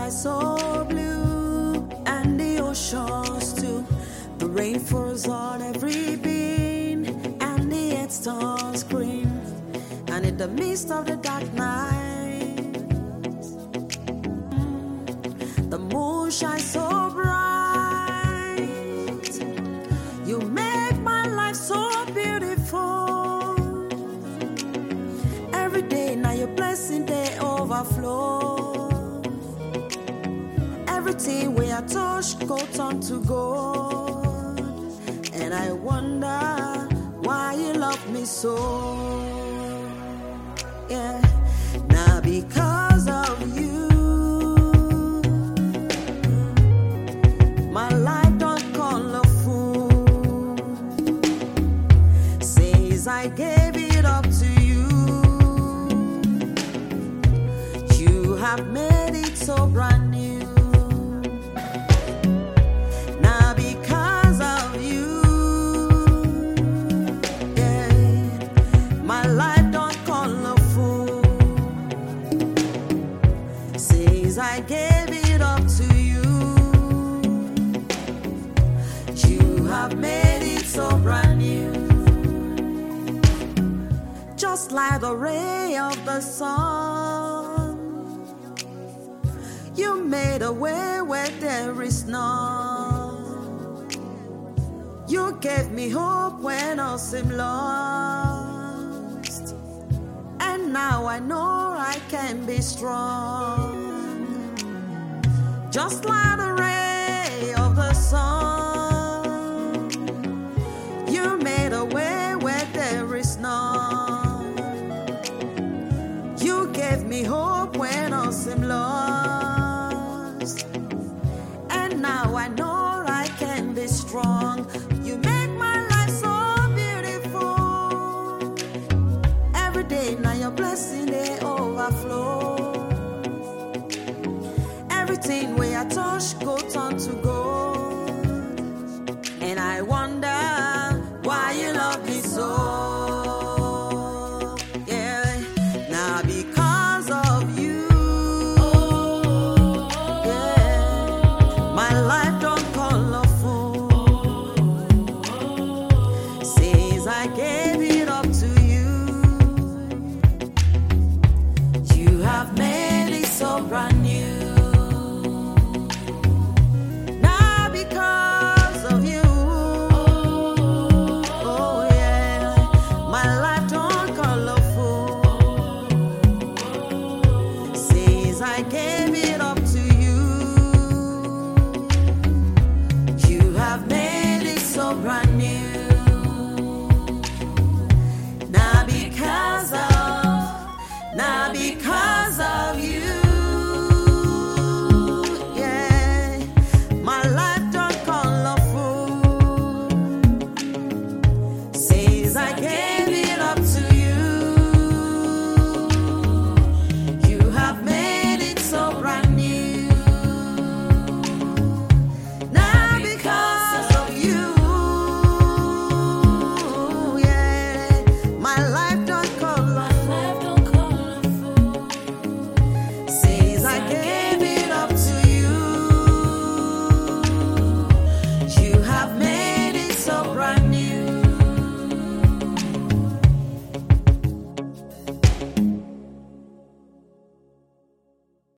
sky so blue and the oceans too. The rain falls on every bean and the earth turns green. And in the midst of the dark night, the moon shines so bright. You make my life so beautiful. Every day now your blessing they overflow. Everything where I touch go turn to gold. And I wonder why you love me so. Yeah, now because of you, my life don't colorful. Says I gave it up to you. You have made it so brand new. Now because of you, yeah, my life don't colorful. Says I gave it up to you. You have made it so brand new. Just like the ray of the sun, you made a way where there is none. You gave me hope when all seemed lost. And now I know I can be strong. Just like the ray of the sun, you made a way where there is none. You gave me hope when all seemed lost. And now I know I can be strong. You make my life so beautiful. Every day now your blessing they overflow. Everything where I touch go turn